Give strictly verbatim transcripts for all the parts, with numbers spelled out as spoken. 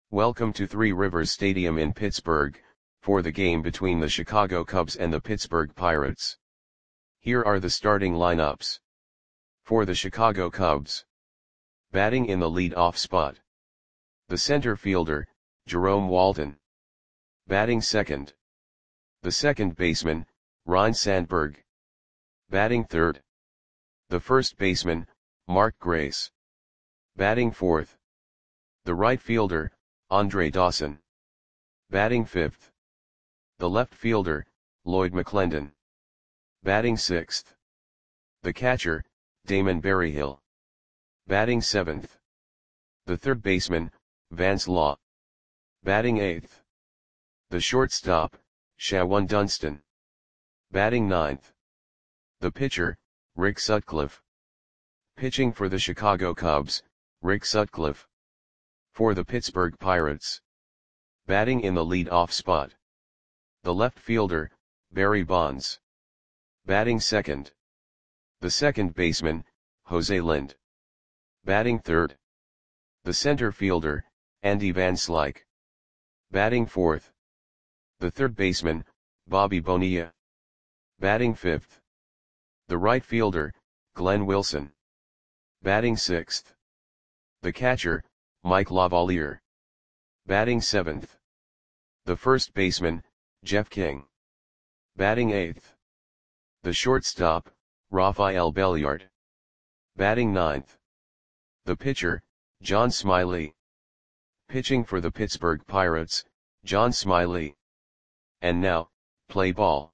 Welcome to Three Rivers Stadium in Pittsburgh, for the game between the Chicago Cubs and the Pittsburgh Pirates. Here are the starting lineups. For the Chicago Cubs. Batting in the lead-off spot. The center fielder, Jerome Walton. Batting second. The second baseman, Ryne Sandberg. Batting third. The first baseman, Mark Grace. Batting fourth. The right fielder, Andre Dawson. Batting fifth. The left fielder, Lloyd McClendon. Batting sixth. The catcher, Damon Berryhill. Batting seventh. The third baseman, Vance Law. Batting eighth. The shortstop, Shawon Dunston. Batting ninth. The pitcher, Rick Sutcliffe. Pitching for the Chicago Cubs, Rick Sutcliffe. For the Pittsburgh Pirates. Batting in the lead-off spot. The left fielder, Barry Bonds. Batting second. The second baseman, Jose Lind. Batting third. The center fielder, Andy Van Slyke. Batting fourth. The third baseman, Bobby Bonilla. Batting fifth. The right fielder, Glenn Wilson. Batting sixth. The catcher, Mike Lavalier. Batting seventh. The first baseman, Jeff King. Batting eighth. The shortstop, Rafael Belliard. Batting ninth. The pitcher, John Smiley. Pitching for the Pittsburgh Pirates, John Smiley. And now, play ball.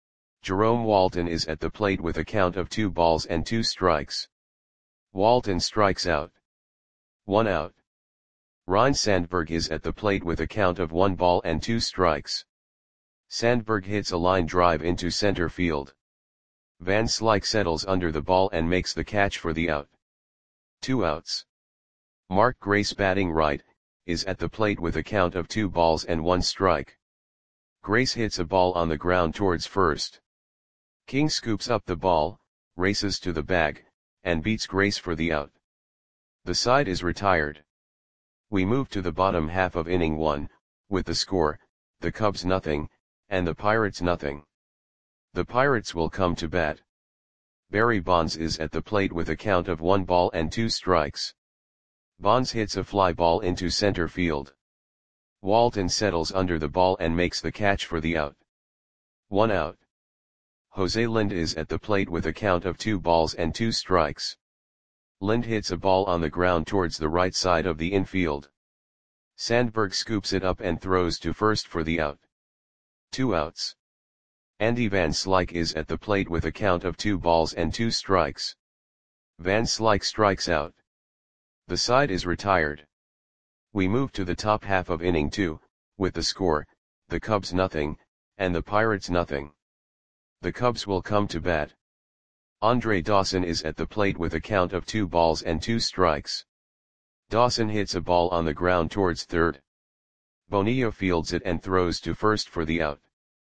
Jerome Walton is at the plate with a count of two balls and two strikes. Walton strikes out. One out. Ryne Sandberg is at the plate with a count of one ball and two strikes. Sandberg hits a line drive into center field. Van Slyke settles under the ball and makes the catch for the out. Two outs. Mark Grace, batting right, is at the plate with a count of two balls and one strike. Grace hits a ball on the ground towards first. King scoops up the ball, races to the bag, and beats Grace for the out. The side is retired. We move to the bottom half of inning one, with the score, the Cubs nothing, and the Pirates nothing. The Pirates will come to bat. Barry Bonds is at the plate with a count of one ball and two strikes. Bonds hits a fly ball into center field. Walton settles under the ball and makes the catch for the out. One out. Jose Lind is at the plate with a count of two balls and two strikes. Lind hits a ball on the ground towards the right side of the infield. Sandberg scoops it up and throws to first for the out. Two outs. Andy Van Slyke is at the plate with a count of two balls and two strikes. Van Slyke strikes out. The side is retired. We move to the top half of inning two, with the score, the Cubs nothing, and the Pirates nothing. The Cubs will come to bat. Andre Dawson is at the plate with a count of two balls and two strikes. Dawson hits a ball on the ground towards third. Bonilla fields it and throws to first for the out.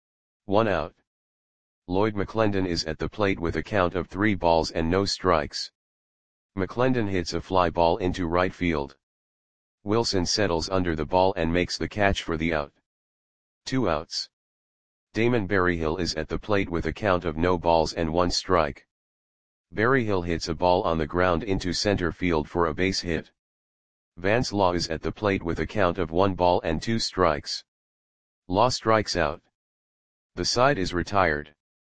One out. Lloyd McClendon is at the plate with a count of three balls and no strikes. McClendon hits a fly ball into right field. Wilson settles under the ball and makes the catch for the out. Two outs. Damon Berryhill is at the plate with a count of no balls and one strike. Berryhill hits a ball on the ground into center field for a base hit. Vance Law is at the plate with a count of one ball and two strikes. Law strikes out. The side is retired.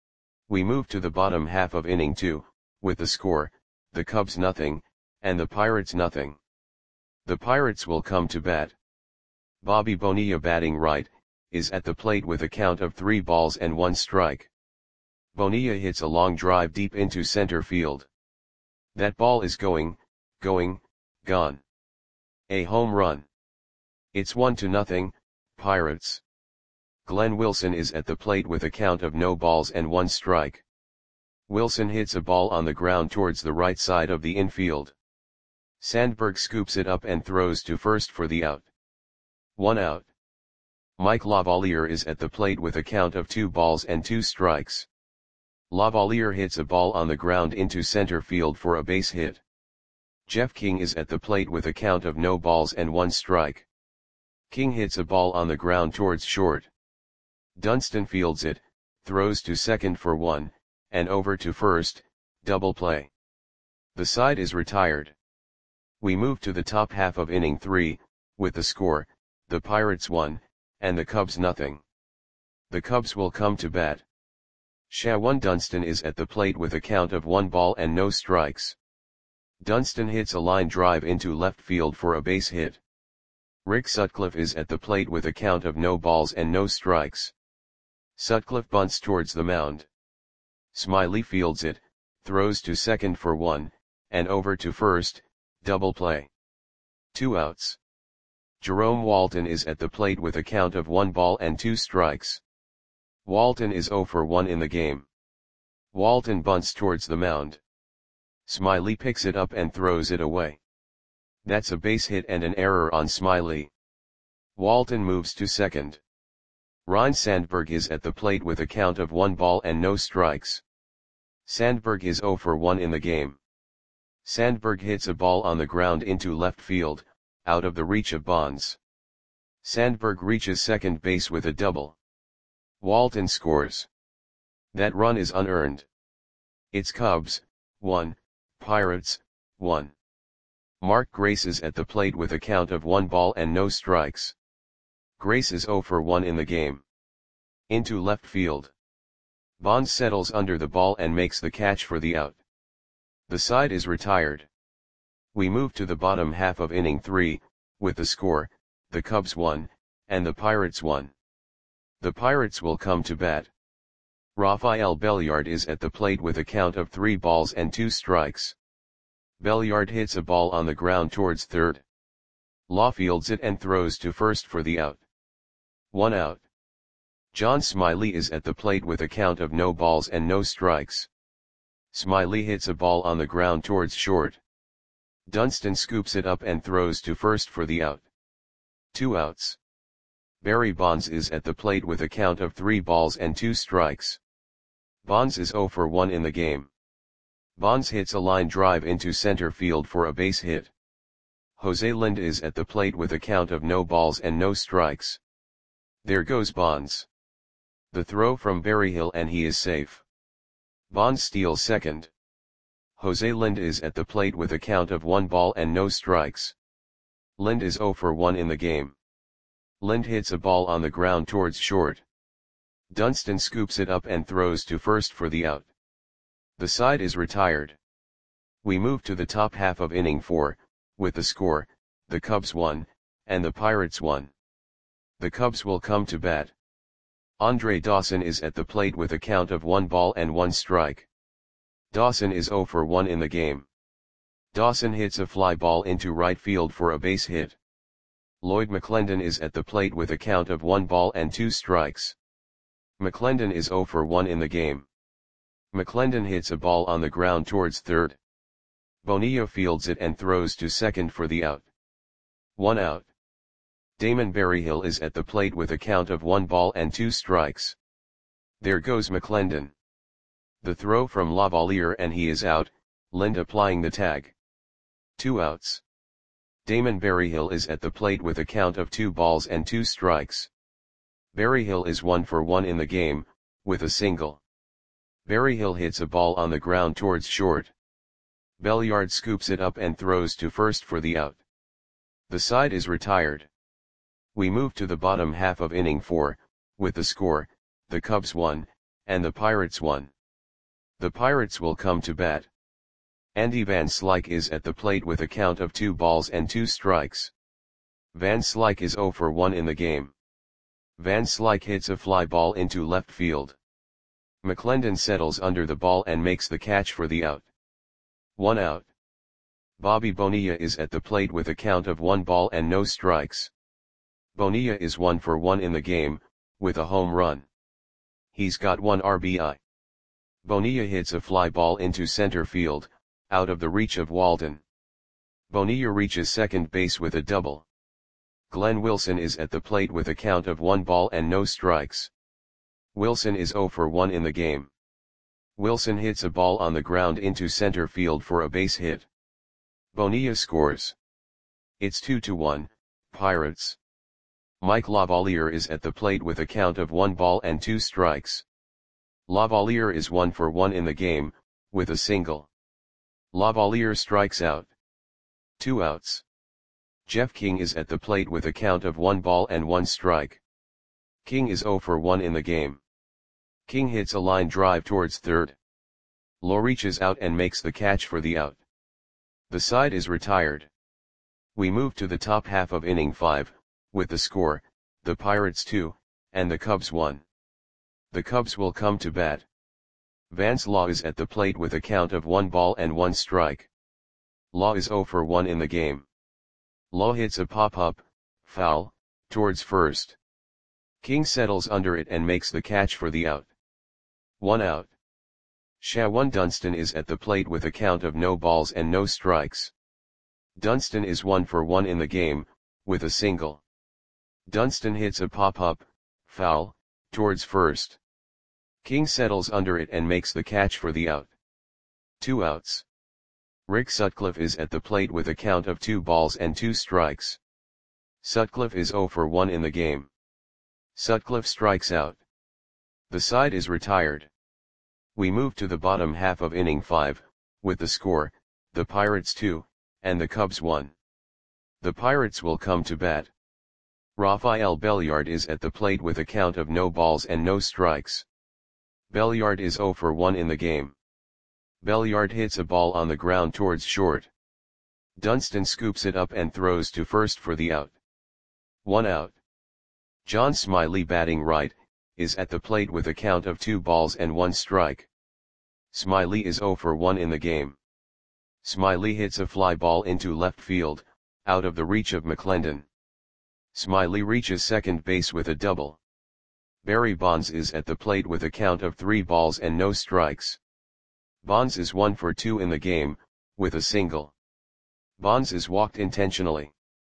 We move to the bottom half of inning two, with the score, the Cubs nothing, and the Pirates nothing. The Pirates will come to bat. Bobby Bonilla, batting right, is at the plate with a count of three balls and one strike. Bonilla hits a long drive deep into center field. That ball is going, going, gone. A home run. It's one to nothing, Pirates. Glenn Wilson is at the plate with a count of no balls and one strike. Wilson hits a ball on the ground towards the right side of the infield. Sandberg scoops it up and throws to first for the out. One out. Mike Lavalier is at the plate with a count of two balls and two strikes. Lavalier hits a ball on the ground into center field for a base hit. Jeff King is at the plate with a count of no balls and one strike. King hits a ball on the ground towards short. Dunston fields it, throws to second for one, and over to first, double play. The side is retired. We move to the top half of inning three, with the score, the Pirates one, and the Cubs nothing. The Cubs will come to bat. Shawan Dunston is at the plate with a count of one ball and no strikes. Dunston hits a line drive into left field for a base hit. Rick Sutcliffe is at the plate with a count of no balls and no strikes. Sutcliffe bunts towards the mound. Smiley fields it, throws to second for one, and over to first, double play. Two outs. Jerome Walton is at the plate with a count of one ball and two strikes. Walton is oh for one in the game. Walton bunts towards the mound. Smiley picks it up and throws it away. That's a base hit and an error on Smiley. Walton moves to second. Ryne Sandberg is at the plate with a count of one ball and no strikes. Sandberg is oh for one in the game. Sandberg hits a ball on the ground into left field, out of the reach of Bonds. Sandberg reaches second base with a double. Walton scores. That run is unearned. It's Cubs, one, Pirates, one. Mark Grace is at the plate with a count of one ball and no strikes. Grace is oh for one in the game. Into left field. Bonds settles under the ball and makes the catch for the out. The side is retired. We move to the bottom half of inning three, with the score, the Cubs one, and the Pirates one. The Pirates will come to bat. Rafael Belliard is at the plate with a count of three balls and two strikes. Belliard hits a ball on the ground towards third. Law fields it and throws to first for the out. One out. John Smiley is at the plate with a count of no balls and no strikes. Smiley hits a ball on the ground towards short. Dunston scoops it up and throws to first for the out. Two outs. Barry Bonds is at the plate with a count of three balls and two strikes. Bonds is oh for one in the game. Bonds hits a line drive into center field for a base hit. Jose Lind is at the plate with a count of no balls and no strikes. There goes Bonds. The throw from Berryhill and he is safe. Bonds steals second. Jose Lind is at the plate with a count of one ball and no strikes. Lind is oh for one in the game. Lind hits a ball on the ground towards short. Dunston scoops it up and throws to first for the out. The side is retired. We move to the top half of inning four, with the score, the Cubs one, and the Pirates one. The Cubs will come to bat. Andre Dawson is at the plate with a count of one ball and one strike. Dawson is oh for one in the game. Dawson hits a fly ball into right field for a base hit. Lloyd McClendon is at the plate with a count of one ball and two strikes. McClendon is oh for one in the game. McClendon hits a ball on the ground towards third. Bonilla fields it and throws to second for the out. One out. Damon Berryhill is at the plate with a count of one ball and two strikes. There goes McClendon. The throw from Lavalier and he is out, Lind applying the tag. Two outs. Damon Berryhill is at the plate with a count of two balls and two strikes. Berryhill is one for one in the game, with a single. Berryhill hits a ball on the ground towards short. Belliard scoops it up and throws to first for the out. The side is retired. We move to the bottom half of inning four, with the score, the Cubs one, and the Pirates one. The Pirates will come to bat. Andy Van Slyke is at the plate with a count of two balls and two strikes. Van Slyke is oh for one in the game. Van Slyke hits a fly ball into left field. McClendon settles under the ball and makes the catch for the out. One out. Bobby Bonilla is at the plate with a count of one ball and no strikes. Bonilla is one for one in the game, with a home run. He's got one R B I. Bonilla hits a fly ball into center field, out of the reach of Walton. Bonilla reaches second base with a double. Glenn Wilson is at the plate with a count of one ball and no strikes. Wilson is oh for one in the game. Wilson hits a ball on the ground into center field for a base hit. Bonilla scores. It's two to one, Pirates. Mike Lavalier is at the plate with a count of one ball and two strikes. Lavalier is one for one in the game, with a single. Lavalier strikes out. Two outs. Jeff King is at the plate with a count of one ball and one strike. King is zero for one in the game. King hits a line drive towards third. Lowe reaches out and makes the catch for the out. The side is retired. We move to the top half of inning five, with the score, the Pirates two, and the Cubs one. The Cubs will come to bat. Vance Law is at the plate with a count of one ball and one strike. Law is zero for one in the game. Law hits a pop-up, foul, towards first. King settles under it and makes the catch for the out. One out. Shawan Dunston is at the plate with a count of no balls and no strikes. Dunston is one for one in the game, with a single. Dunston hits a pop-up, foul, towards first. King settles under it and makes the catch for the out. Two outs. Rick Sutcliffe is at the plate with a count of two balls and two strikes. Sutcliffe is zero for one in the game. Sutcliffe strikes out. The side is retired. We move to the bottom half of inning five, with the score, the Pirates two, and the Cubs one. The Pirates will come to bat. Rafael Belliard is at the plate with a count of no balls and no strikes. Belliard is zero for one in the game. Belliard hits a ball on the ground towards short. Dunston scoops it up and throws to first for the out. One out. John Smiley, batting right, is at the plate with a count of two balls and one strike. Smiley is zero for one in the game. Smiley hits a fly ball into left field, out of the reach of McClendon. Smiley reaches second base with a double. Barry Bonds is at the plate with a count of three balls and no strikes. Bonds is one for two in the game, with a single. Bonds is walked intentionally.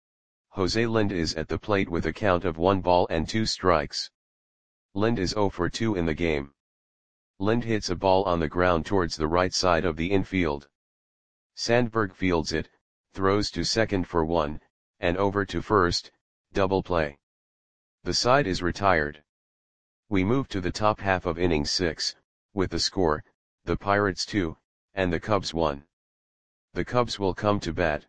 Jose Lind is at the plate with a count of one ball and two strikes. Lind is zero for two in the game. Lind hits a ball on the ground towards the right side of the infield. Sandberg fields it, throws to second for one, and over to first, double play. The side is retired. We move to the top half of inning six, with the score, the Pirates two, and the Cubs one. The Cubs will come to bat.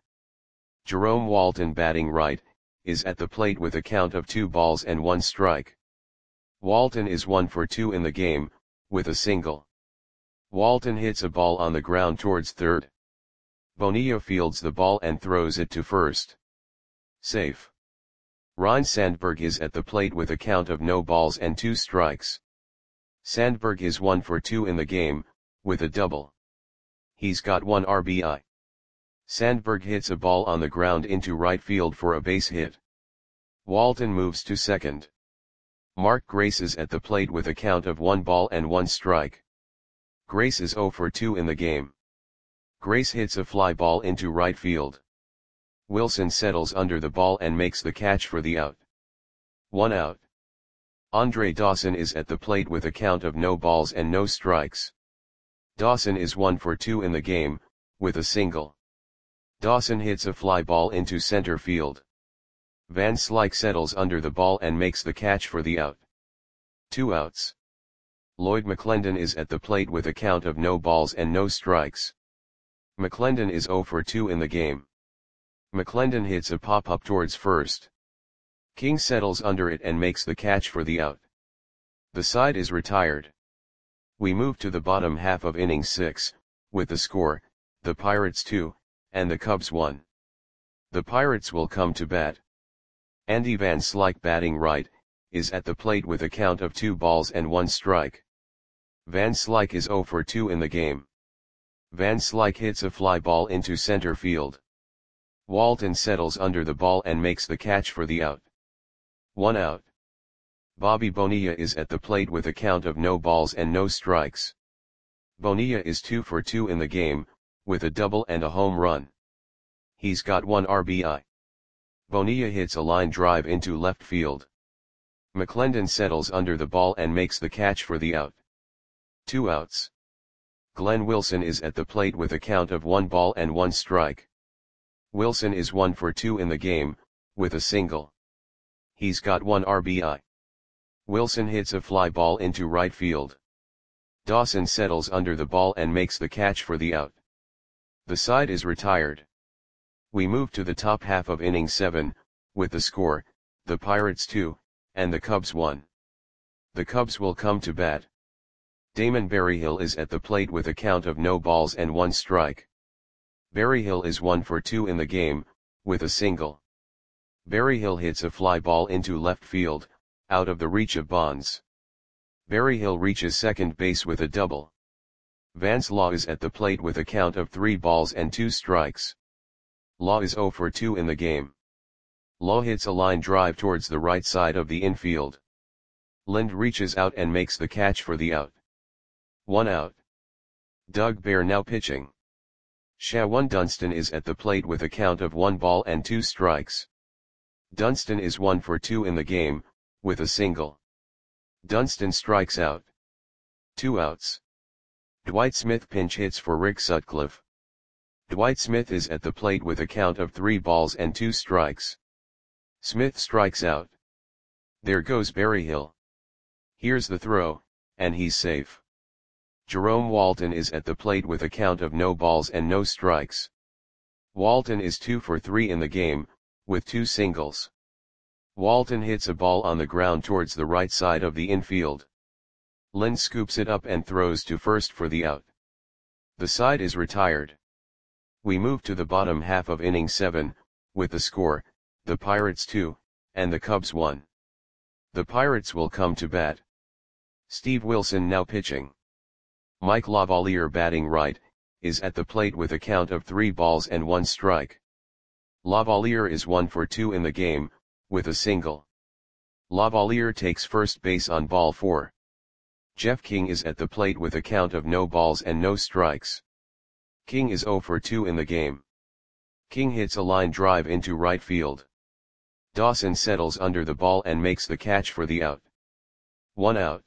Jerome Walton, batting right, is at the plate with a count of two balls and one strike. Walton is one for two in the game, with a single. Walton hits a ball on the ground towards third. Bonilla fields the ball and throws it to first. Safe. Ryne Sandberg is at the plate with a count of no balls and two strikes. Sandberg is one for two in the game, with a double. He's got one R B I. Sandberg hits a ball on the ground into right field for a base hit. Walton moves to second. Mark Grace is at the plate with a count of one ball and one strike. Grace is zero for two in the game. Grace hits a fly ball into right field. Wilson settles under the ball and makes the catch for the out. One out. Andre Dawson is at the plate with a count of no balls and no strikes. Dawson is one for two in the game, with a single. Dawson hits a fly ball into center field. Van Slyke settles under the ball and makes the catch for the out. Two outs. Lloyd McClendon is at the plate with a count of no balls and no strikes. McClendon is zero for two in the game. McClendon hits a pop-up towards first. King settles under it and makes the catch for the out. The side is retired. We move to the bottom half of inning six, with the score, the Pirates two, and the Cubs one. The Pirates will come to bat. Andy Van Slyke, batting right, is at the plate with a count of two balls and one strike. Van Slyke is zero for two in the game. Van Slyke hits a fly ball into center field. Walton settles under the ball and makes the catch for the out. One out. Bobby Bonilla is at the plate with a count of no balls and no strikes. Bonilla is two for two in the game, with a double and a home run. He's got one R B I. Bonilla hits a line drive into left field. McClendon settles under the ball and makes the catch for the out. Two outs. Glenn Wilson is at the plate with a count of one ball and one strike. Wilson is one for two in the game, with a single. He's got one R B I. Wilson hits a fly ball into right field. Dawson settles under the ball and makes the catch for the out. The side is retired. We move to the top half of inning seven, with the score, the Pirates two, and the Cubs one. The Cubs will come to bat. Damon Berryhill is at the plate with a count of no balls and one strike. Berryhill is one for two in the game, with a single. Berryhill hits a fly ball into left field, out of the reach of Bonds. Berryhill reaches second base with a double. Vance Law is at the plate with a count of three balls and two strikes. Law is zero for two in the game. Law hits a line drive towards the right side of the infield. Lind reaches out and makes the catch for the out. One out. Doug Bear now pitching. Shawan Dunston is at the plate with a count of one ball and two strikes. Dunston is one for two in the game, with a single. Dunston strikes out. Two outs. Dwight Smith pinch hits for Rick Sutcliffe. Dwight Smith is at the plate with a count of three balls and two strikes. Smith strikes out. There goes Berryhill. Here's the throw, and he's safe. Jerome Walton is at the plate with a count of no balls and no strikes. Walton is two for three in the game, with two singles. Walton hits a ball on the ground towards the right side of the infield. Lind scoops it up and throws to first for the out. The side is retired. We move to the bottom half of inning seven, with the score, the Pirates two, and the Cubs one. The Pirates will come to bat. Steve Wilson now pitching. Mike Lavalier batting right, is at the plate with a count of three balls and one strike. Lavalier is one for two in the game, with a single. Lavalier takes first base on ball four. Jeff King is at the plate with a count of no balls and no strikes. King is zero for two in the game. King hits a line drive into right field. Dawson settles under the ball and makes the catch for the out. One out.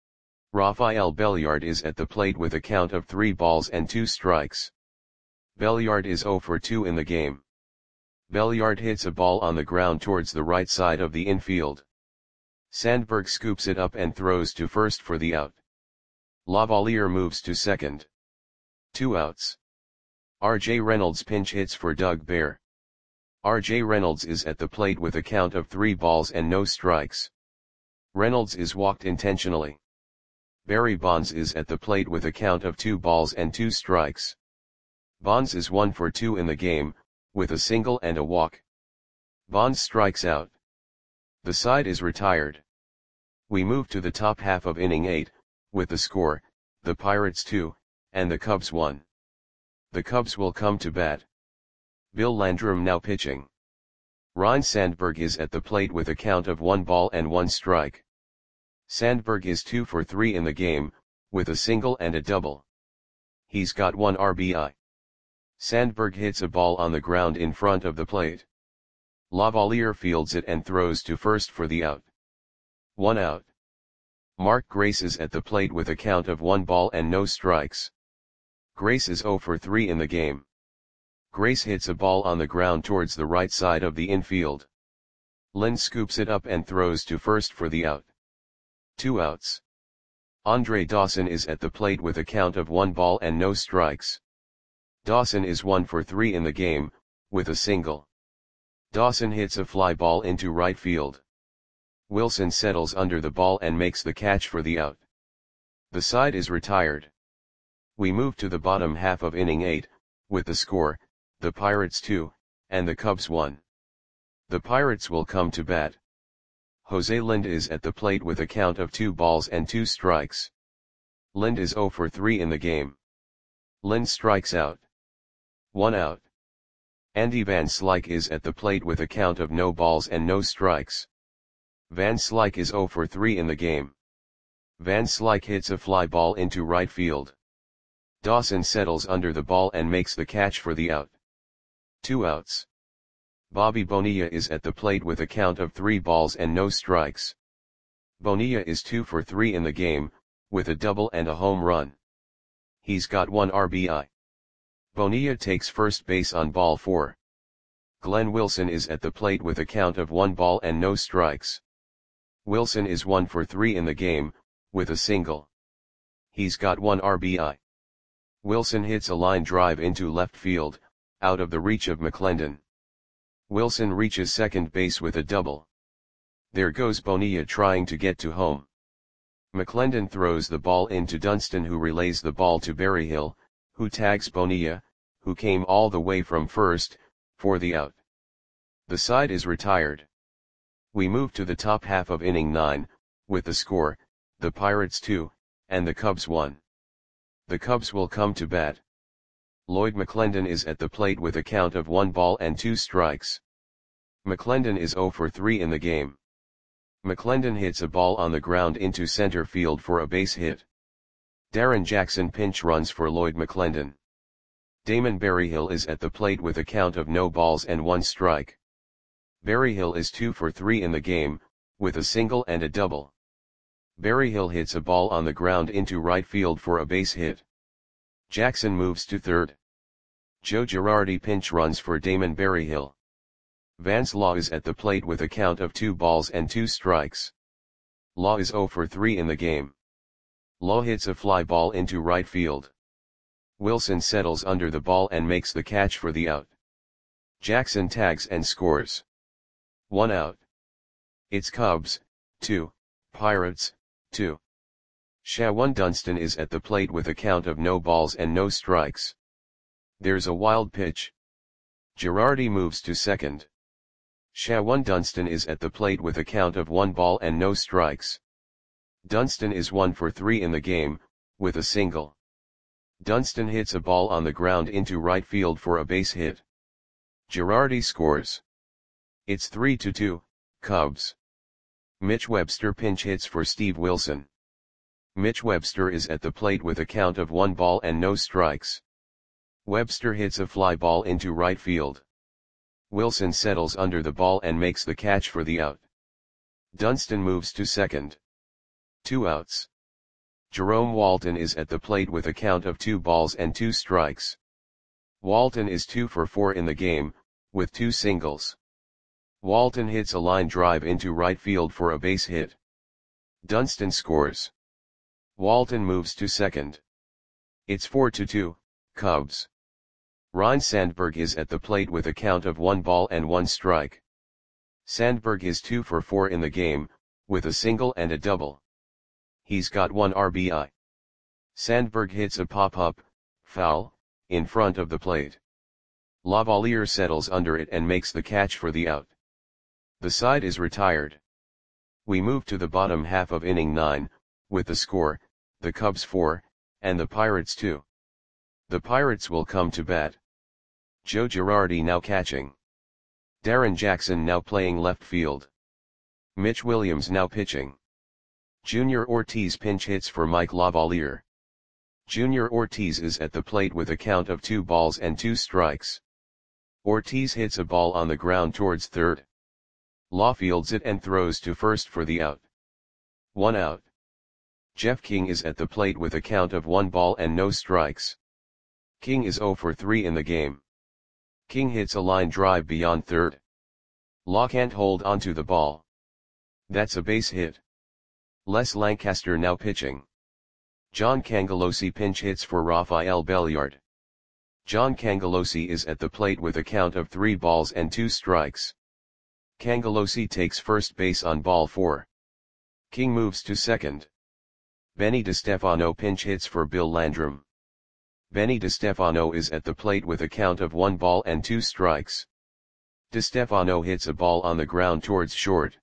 Rafael Belliard is at the plate with a count of three balls and two strikes. Belliard is zero for two in the game. Belliard hits a ball on the ground towards the right side of the infield. Sandberg scoops it up and throws to first for the out. Lavalier moves to second. Two outs. R J Reynolds pinch hits for Doug Bear. R J Reynolds is at the plate with a count of three balls and no strikes. Reynolds is walked intentionally. Barry Bonds is at the plate with a count of two balls and two strikes. Bonds is one for two in the game, with a single and a walk. Bonds strikes out. The side is retired. We move to the top half of inning eight, with the score, the Pirates two, and the Cubs one. The Cubs will come to bat. Bill Landrum now pitching. Ryne Sandberg is at the plate with a count of one ball and one strike. Sandberg is two for three in the game, with a single and a double. He's got one R B I. Sandberg hits a ball on the ground in front of the plate. Lavalier fields it and throws to first for the out. One out. Mark Grace is at the plate with a count of one ball and no strikes. Grace is zero for three in the game. Grace hits a ball on the ground towards the right side of the infield. Lind scoops it up and throws to first for the out. Two outs. Andre Dawson is at the plate with a count of one ball and no strikes. Dawson is one for three in the game, with a single. Dawson hits a fly ball into right field. Wilson settles under the ball and makes the catch for the out. The side is retired. We move to the bottom half of inning eight, with the score, the Pirates two, and the Cubs one. The Pirates will come to bat. Jose Lind is at the plate with a count of two balls and two strikes. Lind is zero for three in the game. Lind strikes out. One out. Andy Van Slyke is at the plate with a count of no balls and no strikes. Van Slyke is zero for three in the game. Van Slyke hits a fly ball into right field. Dawson settles under the ball and makes the catch for the out. Two outs. Bobby Bonilla is at the plate with a count of three balls and no strikes. Bonilla is two for three in the game, with a double and a home run. He's got one R B I. Bonilla takes first base on ball four. Glenn Wilson is at the plate with a count of one ball and no strikes. Wilson is one for three in the game, with a single. He's got one R B I. Wilson hits a line drive into left field, out of the reach of McClendon. Wilson reaches second base with a double. There goes Bonilla trying to get to home. McClendon throws the ball into Dunston, who relays the ball to Berryhill, who tags Bonilla, who came all the way from first, for the out. The side is retired. We move to the top half of inning nine, with the score, the Pirates two, and the Cubs one. The Cubs will come to bat. Lloyd McClendon is at the plate with a count of one ball and two strikes. McClendon is zero for three in the game. McClendon hits a ball on the ground into center field for a base hit. Darren Jackson pinch runs for Lloyd McClendon. Damon Berryhill is at the plate with a count of no balls and one strike. Berryhill is two for three in the game, with a single and a double. Berryhill hits a ball on the ground into right field for a base hit. Jackson moves to third. Joe Girardi pinch runs for Damon Berryhill. Vance Law is at the plate with a count of two balls and two strikes. Law is zero for three in the game. Law hits a fly ball into right field. Wilson settles under the ball and makes the catch for the out. Jackson tags and scores. One out. It's Cubs, two, Pirates, two. Shawan Dunston is at the plate with a count of no balls and no strikes. There's a wild pitch. Girardi moves to second. Shawan Dunston is at the plate with a count of one ball and no strikes. Dunston is one for three in the game, with a single. Dunston hits a ball on the ground into right field for a base hit. Girardi scores. It's three to two, Cubs. Mitch Webster pinch hits for Steve Wilson. Mitch Webster is at the plate with a count of one ball and no strikes. Webster hits a fly ball into right field. Wilson settles under the ball and makes the catch for the out. Dunston moves to second. Two outs. Jerome Walton is at the plate with a count of two balls and two strikes. Walton is two for four in the game, with two singles. Walton hits a line drive into right field for a base hit. Dunston scores. Walton moves to second. It's four to two, Cubs. Ryne Sandberg is at the plate with a count of one ball and one strike. Sandberg is two for four in the game, with a single and a double. He's got one R B I. Sandberg hits a pop-up, foul, in front of the plate. Lavalier settles under it and makes the catch for the out. The side is retired. We move to the bottom half of inning nine, with the score, the Cubs four, and the Pirates two. The Pirates will come to bat. Joe Girardi now catching. Darren Jackson now playing left field. Mitch Williams now pitching. Junior Ortiz pinch hits for Mike Lavalier. Junior Ortiz is at the plate with a count of two balls and two strikes. Ortiz hits a ball on the ground towards third. Law fields it and throws to first for the out. One out. Jeff King is at the plate with a count of one ball and no strikes. King is zero for three in the game. King hits a line drive beyond third. Law can't hold onto the ball. That's a base hit. Les Lancaster now pitching. John Cangelosi pinch hits for Rafael Belliard. John Cangelosi is at the plate with a count of three balls and two strikes. Cangelosi takes first base on ball four. King moves to second. Benny DeStefano pinch hits for Bill Landrum. Benny DeStefano is at the plate with a count of one ball and two strikes. DeStefano hits a ball on the ground towards short.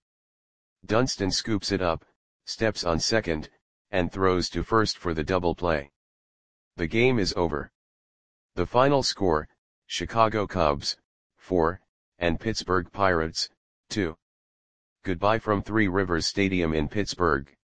Dunston scoops it up, steps on second, and throws to first for the double play. The game is over. The final score, Chicago Cubs, four, and Pittsburgh Pirates, two. Goodbye from Three Rivers Stadium in Pittsburgh.